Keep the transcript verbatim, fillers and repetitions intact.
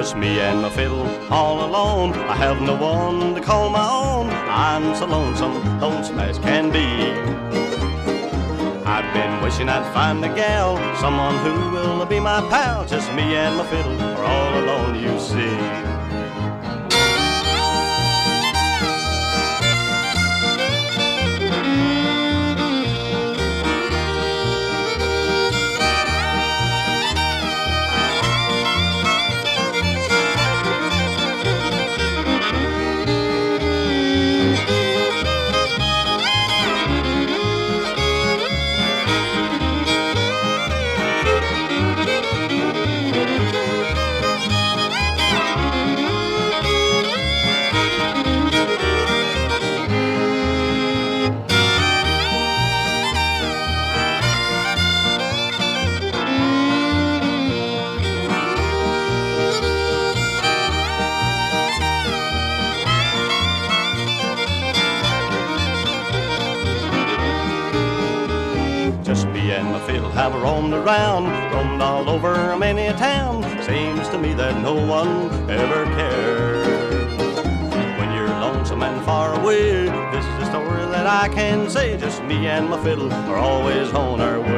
Just me and my fiddle all alone. I have no one to call my own. I'm so lonesome, lonesome as can be. I've been wishing I'd find a gal, someone who will be my pal. Just me and my fiddle are all alone, you see. Just me and my fiddle have roamed around, roamed all over many a town. Seems to me that no one ever cared. When you're lonesome and far away, this is the story that I can say. Just me and my fiddle are always on our way.